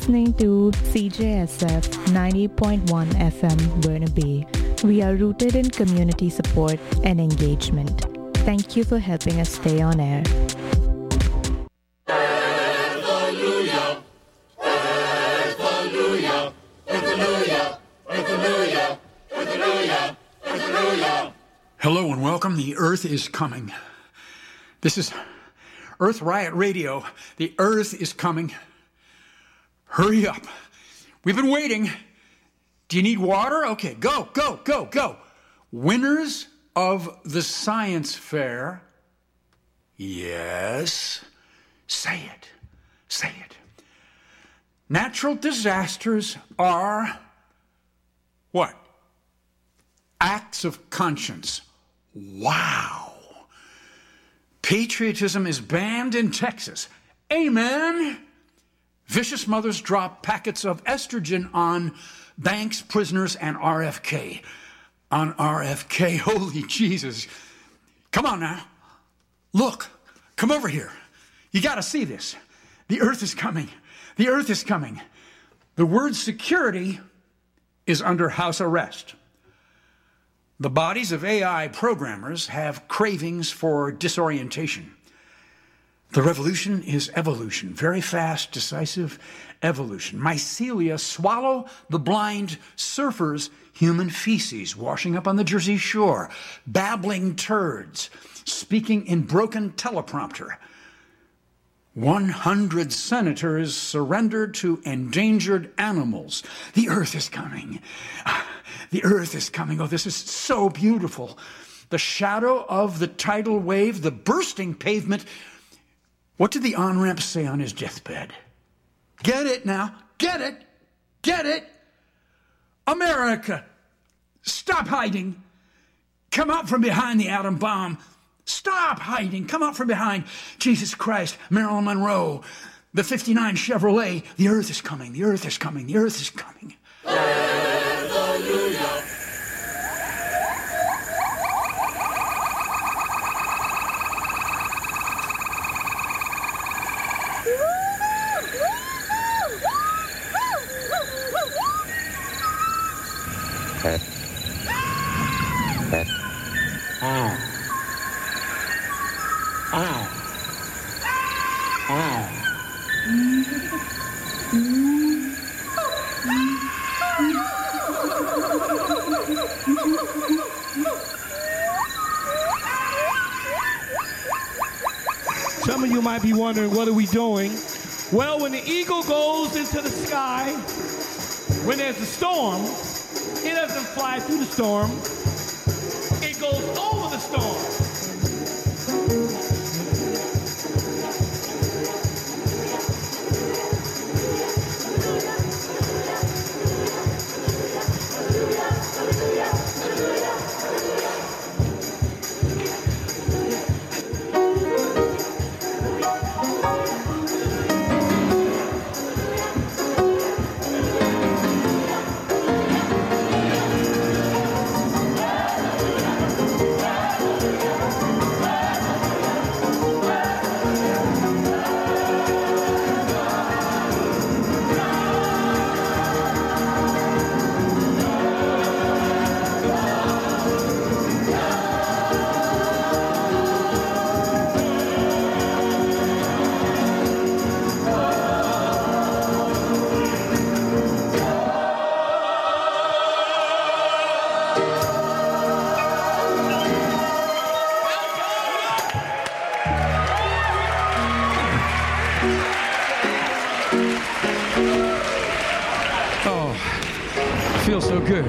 listening to CJSF 90.1 FM Burnaby. We are rooted in community support and engagement. Thank you for helping us stay on air. Hallelujah! Hallelujah! Hallelujah! Hallelujah! Hallelujah! Hallelujah! Hello and welcome. The Earth is coming. This is Earth Riot Radio. The Earth is coming. Hurry up. We've been waiting. Do you need water? Okay, go, go, go, go. Winners of the science fair. Yes. Say it. Say it. Natural disasters are what? Acts of conscience. Wow. Patriotism is banned in Texas. Amen. Vicious mothers drop packets of estrogen on banks, prisoners, and RFK. On RFK, holy Jesus. Come on now. Look, come over here. You got to see this. The Earth is coming. The Earth is coming. The word security is under house arrest. The bodies of AI programmers have cravings for disorientation. The revolution is evolution, very fast, decisive evolution. Mycelia swallow the blind surfers' human feces, washing up on the Jersey Shore, babbling turds, speaking in broken teleprompter. 100 senators surrendered to endangered animals. The Earth is coming. The Earth is coming. Oh, this is so beautiful. The shadow of the tidal wave, the bursting pavement. What did the on-ramp say on his deathbed? Get it now. Get it. Get it. America, stop hiding. Come out from behind the atom bomb. Stop hiding. Come out from behind. Jesus Christ, Marilyn Monroe, the 59 Chevrolet. The Earth is coming. The Earth is coming. The Earth is coming. Hallelujah! Some of you might be wondering, what are we doing? Well, when the eagle goes into the sky, when there's a storm, it doesn't fly through the storm. It goes over the storm. Feels so good.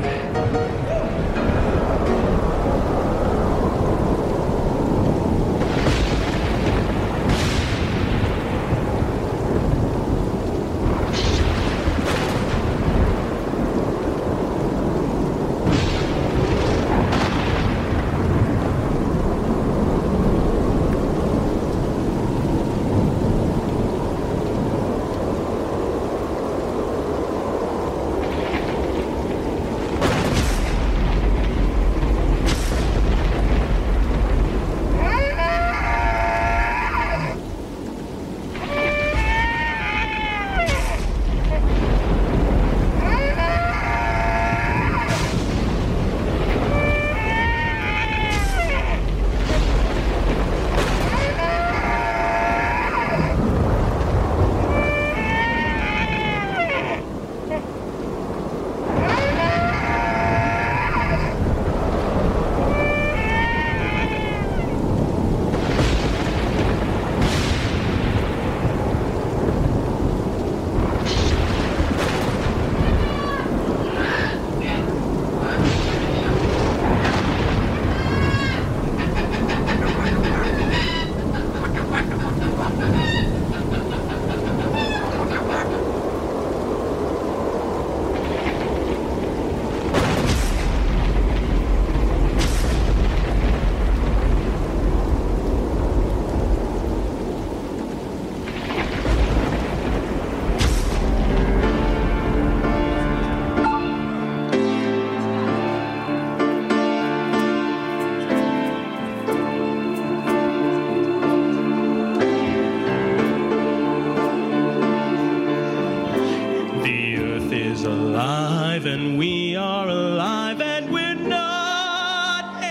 is alive and we are alive and we're not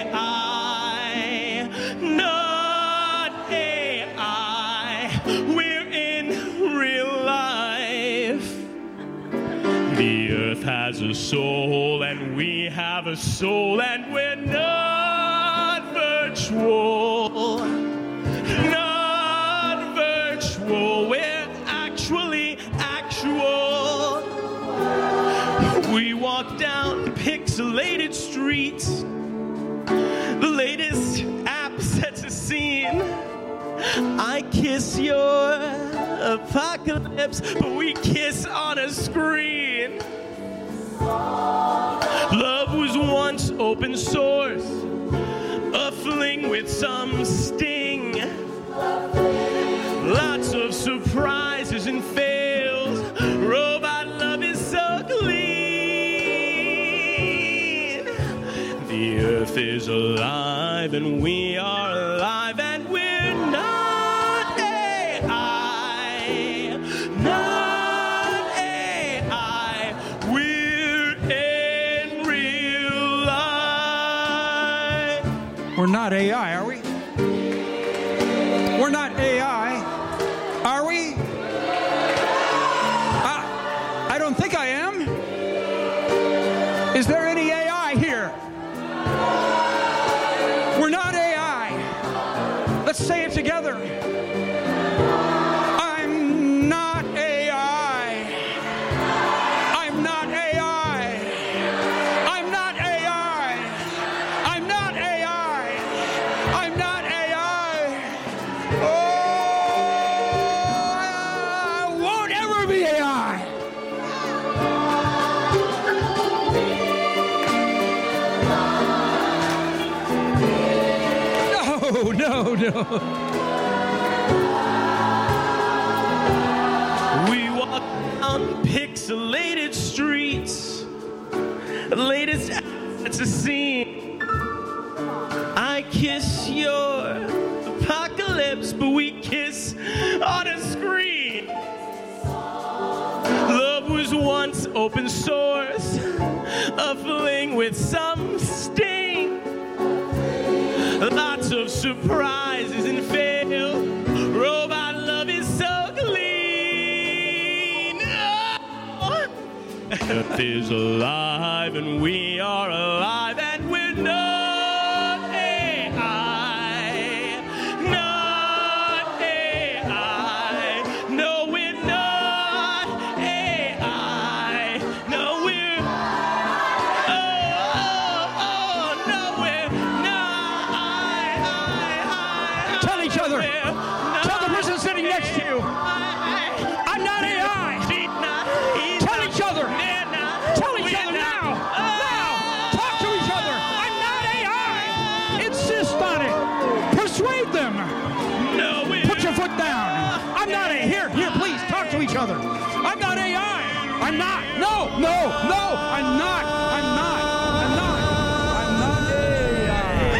AI. Not AI. We're in real life. The earth has a soul and we have a soul and we're not virtual. Not virtual. We're actually actual. We walk down pixelated streets. The latest app sets a scene. I kiss your apocalypse, but we kiss on a screen. Love was once open source, a fling with some sting. Lots of surprises and fails. Robot love is so clean. The earth is alive and we are alive and we're not AI. Not AI. We're in real life. We're not AI, are we? We're not AI, are we? I don't think I am. Is there any AI here? We're not AI. Let's say it together. I'm not AI. I'm not AI. I'm not AI. I'm not AI. I'm not AI. Oh, I won't ever be AI. No. We walk down pixelated streets. The latest it's a scene. I kiss your apocalypse, but we kiss on a screen. Love was once open source, a fling with some sting. Lots of surprises and fail. Robot love is so clean. Oh. Earth is alive and we are alive and we're not AI. Not AI. No, we're not AI. No, we're no, we're not. Tell each other. Tell the person sitting next to you. I'm not AI. Tell each other. Tell each other now. Now. Talk to each other. I'm not AI. Insist on it. Persuade them. No, Put your foot down. I'm not AI. Here, please, talk to each other. I'm not AI. I'm not. No. I'm not. I'm not AI.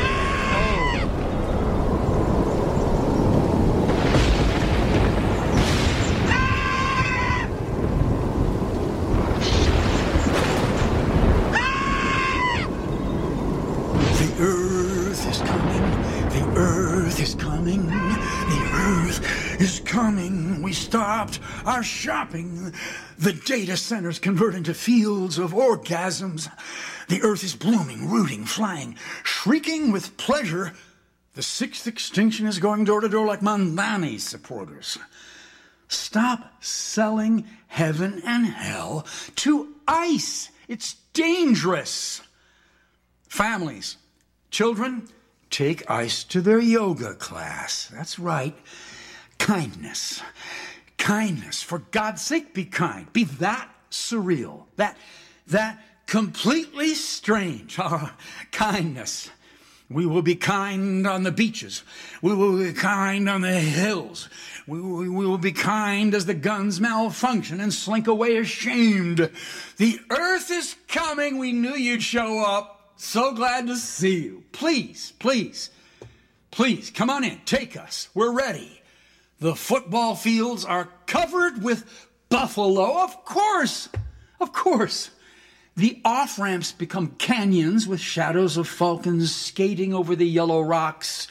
The earth is coming. The earth is coming. The earth is coming. We stopped our shopping. The data centers convert into fields of orgasms. The earth is blooming, rooting, flying, shrieking with pleasure. The sixth extinction is going door to door like Mandani supporters. Stop selling heaven and hell to ICE. It's dangerous. Families, children, take ICE to their yoga class. That's right. Kindness. Kindness. For God's sake, be kind. Be that surreal. That completely strange. Kindness. We will be kind on the beaches. We will be kind on the hills. We will be kind as the guns malfunction and slink away ashamed. The earth is coming. We knew you'd show up. So glad to see you. Please, come on in. Take us. We're ready. The football fields are covered with buffalo. Of course. Of course. The off-ramps become canyons with shadows of falcons skating over the yellow rocks.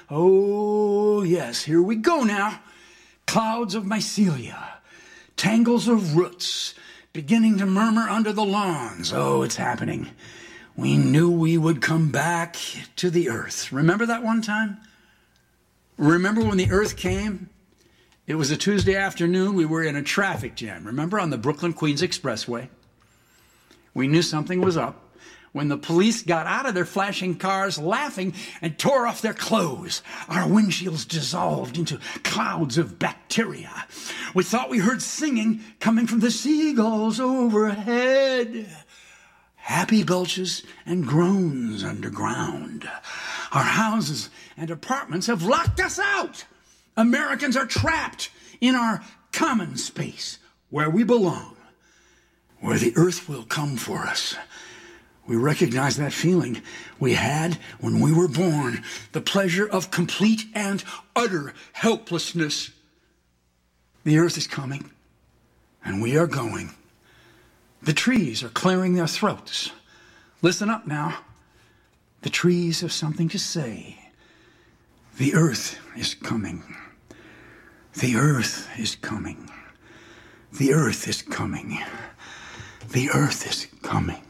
Oh, yes, here we go now. Clouds of mycelia, tangles of roots, beginning to murmur under the lawns. Oh, it's happening. We knew we would come back to the earth. Remember that one time? Remember when the earth came? It was a Tuesday afternoon. We were in a traffic jam. Remember, on the Brooklyn-Queens Expressway? We knew something was up when the police got out of their flashing cars laughing and tore off their clothes. Our windshields dissolved into clouds of bacteria. We thought we heard singing coming from the seagulls overhead. Happy belches and groans underground. Our houses and apartments have locked us out. Americans are trapped in our common space where we belong, where the earth will come for us. We recognize that feeling we had when we were born, the pleasure of complete and utter helplessness. The earth is coming, and we are going. The trees are clearing their throats. Listen up now. The trees have something to say. The earth is coming. The earth is coming. The earth is coming. The earth is coming.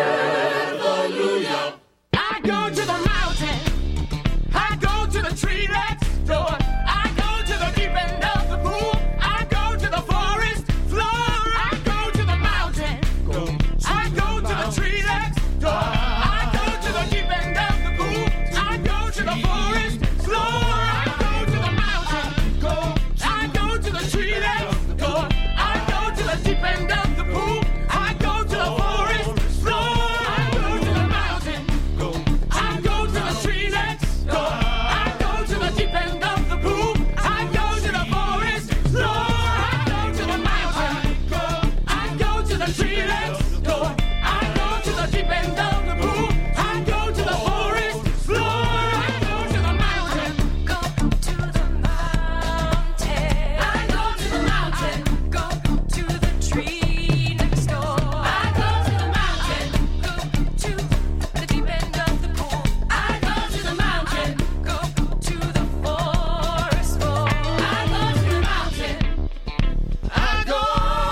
Hallelujah. I go to the mountain. I go to the tree next door. I go to the deep end of the pool. I go to the forest floor. I go to the mountain. I go to the tree next door. I go to the deep end of the pool. I go to the forest floor. I go to the mountain. I go to the tree next door. I go to the deep end of the pool. I go to the forest floor. I go to the mountain. I go to the tree next door. I go to the deep end of the pool. I go to the forest floor. I go to the mountain. I go to the tree next door. I go to the deep end of the pool. I go to the forest floor. I go to the mountain. Go to the mountain. I go to the mountain. Go to the tree next door. I go to the mountain. Go to the deep end of the pool. I go to the mountain. Go to the forest floor. I go to the mountain. I go.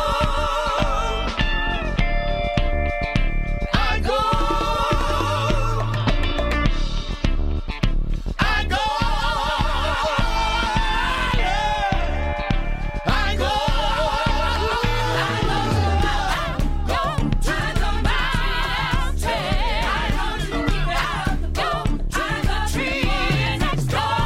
I go. I go. I go. Go to the mountain. I go to the tree next door.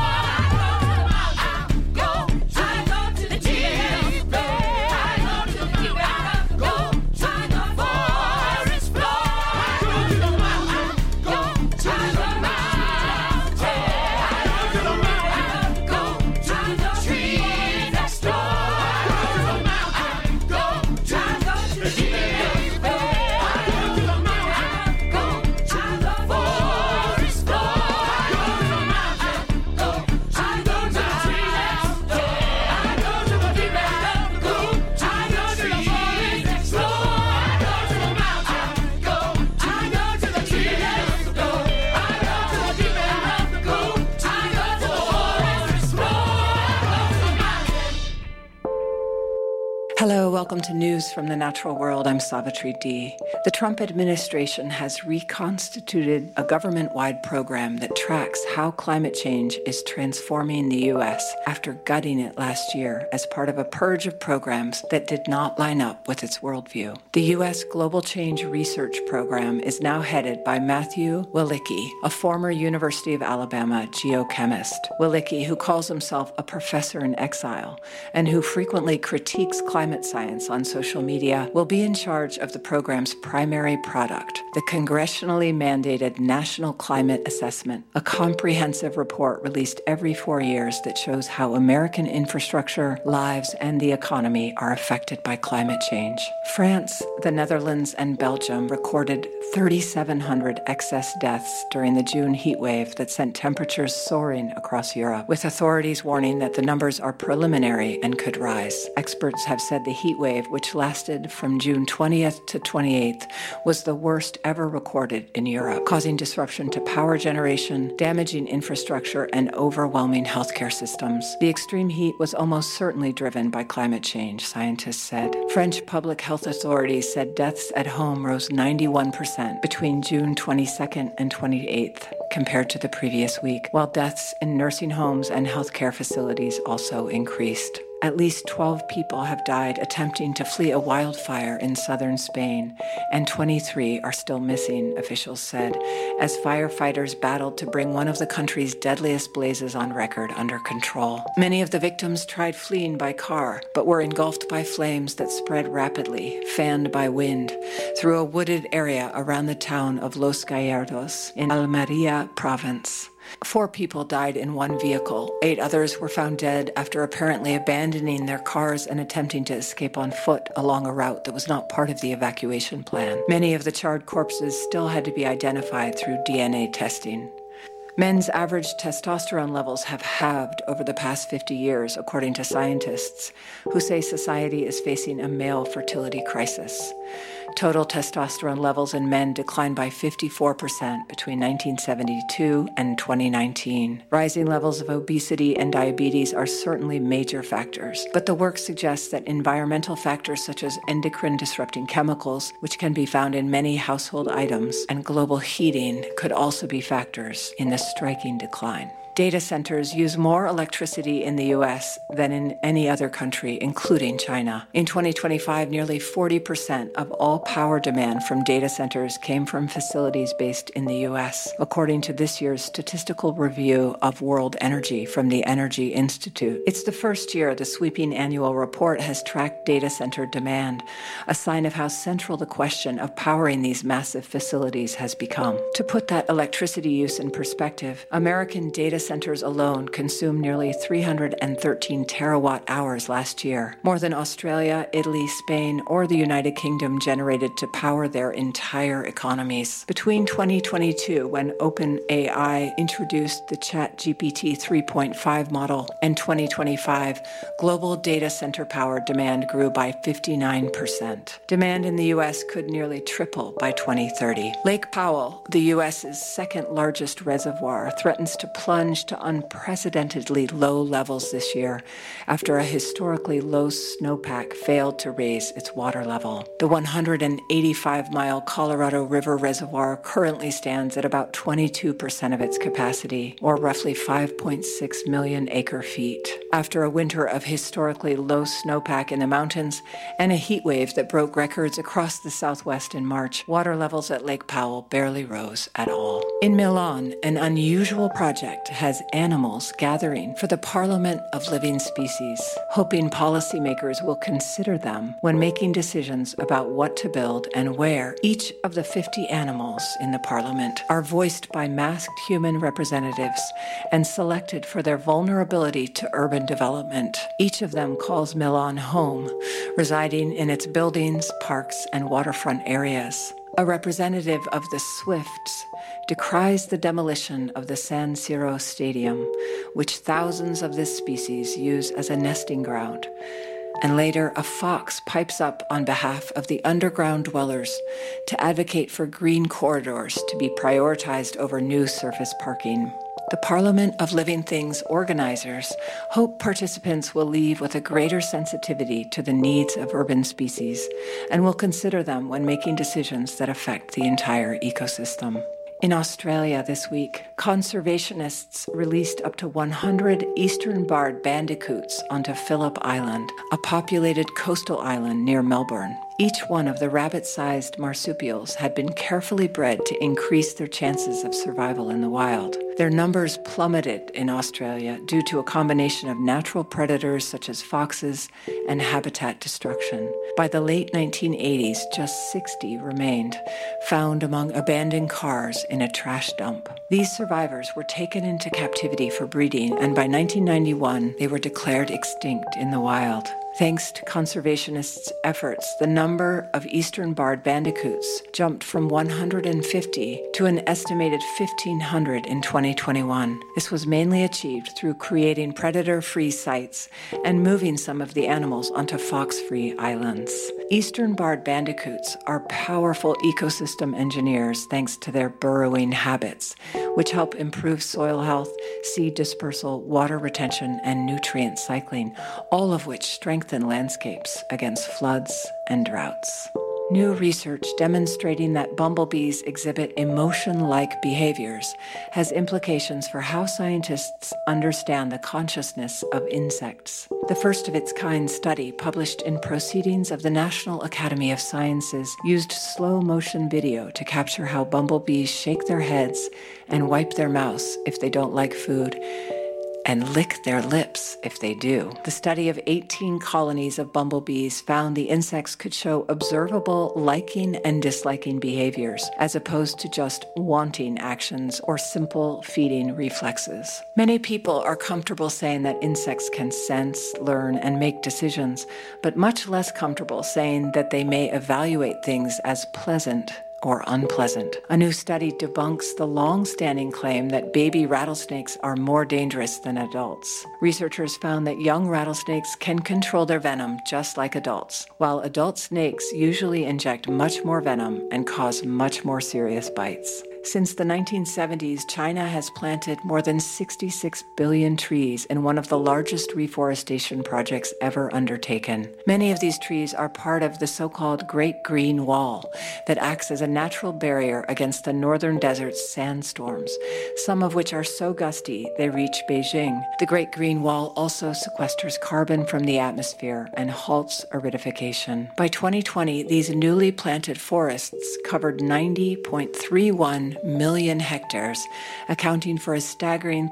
Go to the deep end. I go to the deep end. Go to the forest floor. Go to the mountain. Go to the mountain. I go to the mountain. Go to the tree next door. Go to the mountain. Go to the deep end. I go to the mountain. Go to the forest floor. Go to the mountain. Go to the tree next door. I go to the deep end. Go to the forest floor. I go to the mountain. Go to the tree next door. I go to the deep end. Go to the forest floor. Hello, welcome to News from the Natural World. I'm Savitri D. The Trump administration has reconstituted a government-wide program that tracks how climate change is transforming the U.S. after gutting it last year as part of a purge of programs that did not line up with its worldview. The U.S. Global Change Research Program is now headed by Matthew Walicki, a former University of Alabama geochemist. Walicki, who calls himself a professor in exile and who frequently critiques climate science on social media, will be in charge of the program's primary product, the congressionally mandated National Climate Assessment, a comprehensive report released every 4 years that shows how American infrastructure, lives, and the economy are affected by climate change. France, the Netherlands, and Belgium recorded 3,700 excess deaths during the June heat wave that sent temperatures soaring across Europe, with authorities warning that the numbers are preliminary and could rise. Experts have said the heat wave wave, which lasted from June 20th to 28th, was the worst ever recorded in Europe, causing disruption to power generation, damaging infrastructure, and overwhelming healthcare systems. The extreme heat was almost certainly driven by climate change, scientists said. French public health authorities said deaths at home rose 91% between June 22nd and 28th compared to the previous week, while deaths in nursing homes and healthcare facilities also increased. At least 12 people have died attempting to flee a wildfire in southern Spain, and 23 are still missing, officials said, as firefighters battled to bring one of the country's deadliest blazes on record under control. Many of the victims tried fleeing by car, but were engulfed by flames that spread rapidly, fanned by wind, through a wooded area around the town of Los Gallardos in Almería province. 4 people died in one vehicle. 8 others were found dead after apparently abandoning their cars and attempting to escape on foot along a route that was not part of the evacuation plan. Many of the charred corpses still had to be identified through DNA testing. Men's average testosterone levels have halved over the past 50 years, according to scientists, who say society is facing a male fertility crisis. Total testosterone levels in men declined by 54% between 1972 and 2019. Rising levels of obesity and diabetes are certainly major factors, but the work suggests that environmental factors such as endocrine-disrupting chemicals, which can be found in many household items, and global heating could also be factors in this striking decline. Data centers use more electricity in the U.S. than in any other country, including China. In 2025, nearly 40% of all power demand from data centers came from facilities based in the U.S., according to this year's statistical review of world energy from the Energy Institute. It's the first year the sweeping annual report has tracked data center demand, a sign of how central the question of powering these massive facilities has become. To put that electricity use in perspective, American data centers alone consumed nearly 313 terawatt hours last year, more than Australia, Italy, Spain, or the United Kingdom generated to power their entire economies. Between 2022, when OpenAI introduced the ChatGPT 3.5 model, and 2025, global data center power demand grew by 59%. Demand in the U.S. could nearly triple by 2030. Lake Powell, the U.S.'s second largest reservoir, threatens to plunge to unprecedentedly low levels this year after a historically low snowpack failed to raise its water level. The 185-mile Colorado River Reservoir currently stands at about 22% of its capacity, or roughly 5.6 million acre-feet. After a winter of historically low snowpack in the mountains and a heat wave that broke records across the Southwest in March, water levels at Lake Powell barely rose at all. In Milan, an unusual project has animals gathering for the Parliament of Living Species, hoping policymakers will consider them when making decisions about what to build and where. Each of the 50 animals in the Parliament are voiced by masked human representatives and selected for their vulnerability to urban development. Each of them calls Milan home, residing in its buildings, parks, and waterfront areas. A representative of the Swifts decries the demolition of the San Siro Stadium, which thousands of this species use as a nesting ground. And later, a fox pipes up on behalf of the underground dwellers to advocate for green corridors to be prioritized over new surface parking. The Parliament of Living Things organizers hope participants will leave with a greater sensitivity to the needs of urban species and will consider them when making decisions that affect the entire ecosystem. In Australia this week, conservationists released up to 100 eastern barred bandicoots onto Phillip Island, a populated coastal island near Melbourne. Each one of the rabbit-sized marsupials had been carefully bred to increase their chances of survival in the wild. Their numbers plummeted in Australia due to a combination of natural predators such as foxes and habitat destruction. By the late 1980s, just 60 remained, found among abandoned cars in a trash dump. These survivors were taken into captivity for breeding, and by 1991, they were declared extinct in the wild. Thanks to conservationists' efforts, the number of eastern barred bandicoots jumped from 150 to an estimated 1,500 in 2021. This was mainly achieved through creating predator-free sites and moving some of the animals onto fox-free islands. Eastern barred bandicoots are powerful ecosystem engineers thanks to their burrowing habits, which help improve soil health, seed dispersal, water retention, and nutrient cycling, all of which strengthen landscapes against floods and droughts. New research demonstrating that bumblebees exhibit emotion-like behaviors has implications for how scientists understand the consciousness of insects. The first of its kind study, published in Proceedings of the National Academy of Sciences, used slow-motion video to capture how bumblebees shake their heads and wipe their mouths if they don't like food, and lick their lips if they do. The study of 18 colonies of bumblebees found the insects could show observable liking and disliking behaviors, as opposed to just wanting actions or simple feeding reflexes. Many people are comfortable saying that insects can sense, learn, and make decisions, but much less comfortable saying that they may evaluate things as pleasant or unpleasant. A new study debunks the long-standing claim that baby rattlesnakes are more dangerous than adults. Researchers found that young rattlesnakes can control their venom just like adults, while adult snakes usually inject much more venom and cause much more serious bites. Since the 1970s, China has planted more than 66 billion trees in one of the largest reforestation projects ever undertaken. Many of these trees are part of the so-called Great Green Wall that acts as a natural barrier against the northern desert's sandstorms, some of which are so gusty they reach Beijing. The Great Green Wall also sequesters carbon from the atmosphere and halts aridification. By 2020, these newly planted forests covered 90.31 million hectares, accounting for a staggering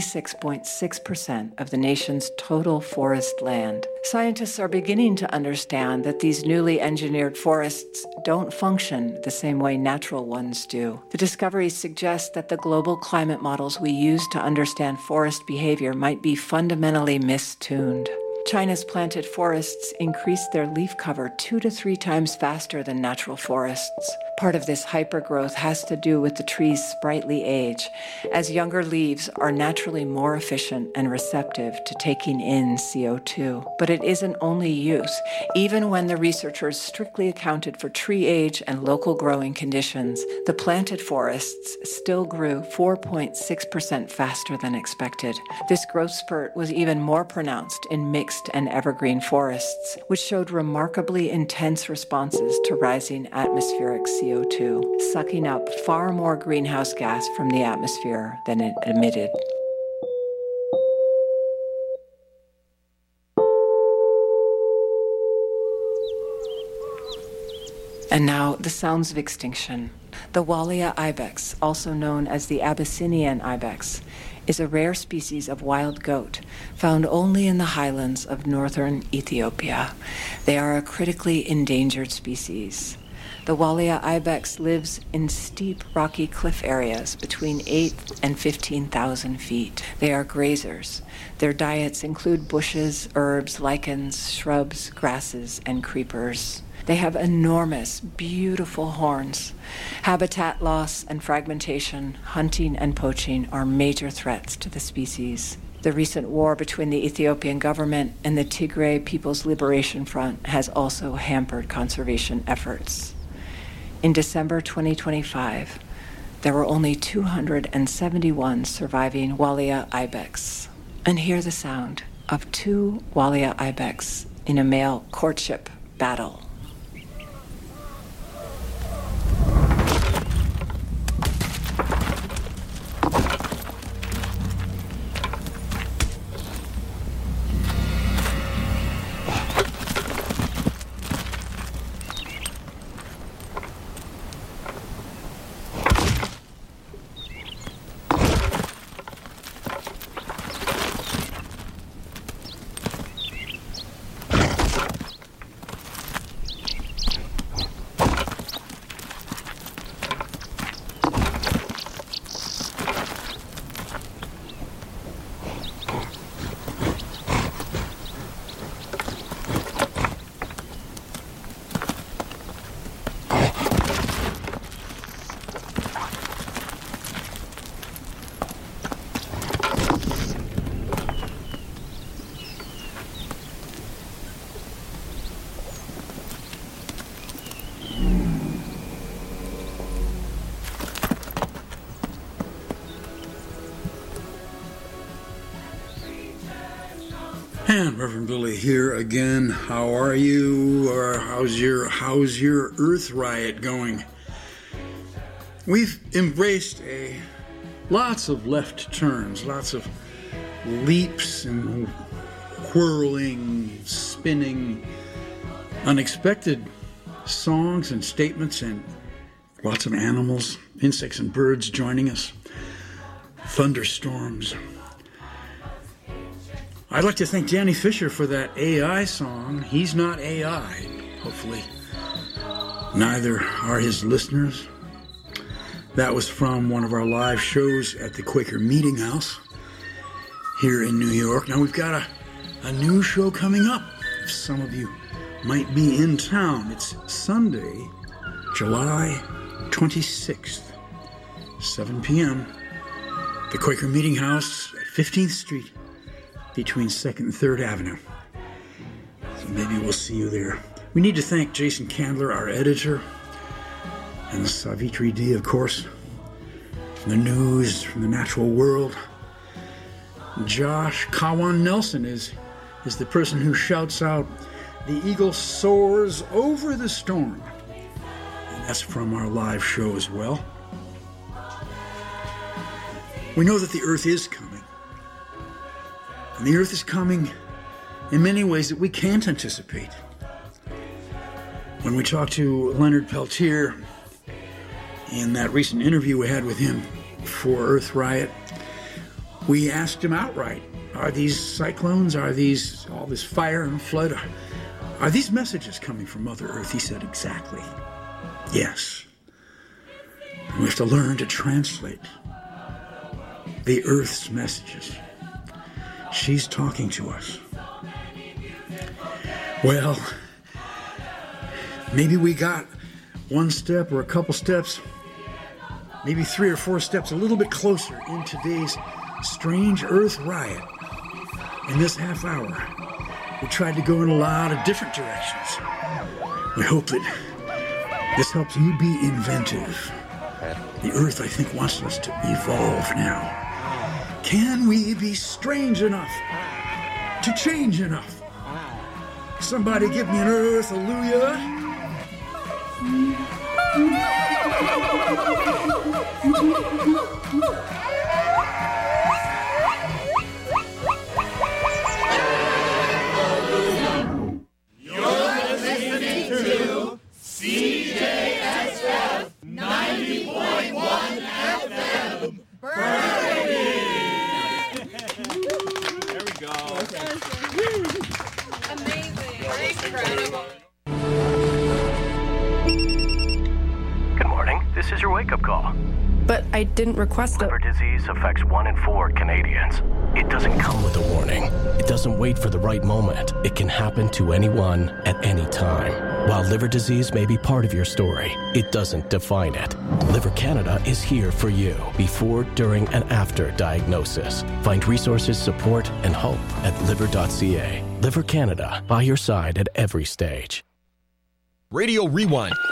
36.6% of the nation's total forest land. Scientists are beginning to understand that these newly engineered forests don't function the same way natural ones do. The discoveries suggest that the global climate models we use to understand forest behavior might be fundamentally mistuned. China's planted forests increase their leaf cover 2 to 3 times faster than natural forests. Part of this hypergrowth has to do with the tree's sprightly age, as younger leaves are naturally more efficient and receptive to taking in CO2. But it isn't only use. Even when the researchers strictly accounted for tree age and local growing conditions, the planted forests still grew 4.6% faster than expected. This growth spurt was even more pronounced in mixed and evergreen forests, which showed remarkably intense responses to rising atmospheric CO2, sucking up far more greenhouse gas from the atmosphere than it emitted. And now, the sounds of extinction. The Walia ibex, also known as the Abyssinian ibex, is a rare species of wild goat found only in the highlands of northern Ethiopia. They are a critically endangered species. The Walia ibex lives in steep rocky cliff areas between 8,000 and 15,000 feet. They are grazers. Their diets include bushes, herbs, lichens, shrubs, grasses, and creepers. They have enormous, beautiful horns. Habitat loss and fragmentation, hunting and poaching are major threats to the species. The recent war between the Ethiopian government and the Tigray People's Liberation Front has also hampered conservation efforts. In December 2025, there were only 271 surviving Walia ibex. And hear the sound of 2 Walia ibex in a male courtship battle. And Reverend Billy here again. How are you? Or how's your Earth riot going? We've embraced lots of left turns, lots of leaps and whirling, spinning, unexpected songs and statements, and lots of animals, insects and birds joining us, thunderstorms. I'd like to thank Danny Fisher for that AI song. He's not AI, hopefully. Neither are his listeners. That was from one of our live shows at the Quaker Meeting House here in New York. Now we've got a new show coming up. If some of you might be in town, it's Sunday, July 26th, 7 p.m., the Quaker Meeting House at 15th Street between 2nd and 3rd Avenue. So maybe we'll see you there. We need to thank Jason Candler, our editor, and Savitri D, of course, from the news, from the natural world. Josh Kawan Nelson is the person who shouts out, "The eagle soars over the storm." And that's from our live show as well. We know that the earth is coming. And the earth is coming in many ways that we can't anticipate. When we talked to Leonard Peltier in that recent interview we had with him for Earth Riot, we asked him outright, are these cyclones, are these all this fire and flood, are these messages coming from Mother Earth? He said, exactly. Yes. And we have to learn to translate the Earth's messages. She's talking to us. Well, maybe we got one step or a couple steps, maybe 3 or 4 steps a little bit closer in today's strange Earth riot. In this half hour, we tried to go in a lot of different directions. We hope that this helps you be inventive. The Earth, I think, wants us to evolve now. Can we be strange enough to change enough? Somebody give me an Earth, hallelujah. CJSF 90.1 FM. There we go. Amazing. Incredible. Good morning. This is your wake-up call. But I didn't request it. Liver disease affects 1 in 4 Canadians. It doesn't come with a warning. It doesn't wait for the right moment. It can happen to anyone at any time. While liver disease may be part of your story, it doesn't define it. Liver Canada is here for you before, during, and after diagnosis. Find resources, support, and hope at liver.ca. Liver Canada, by your side at every stage. Radio Rewind.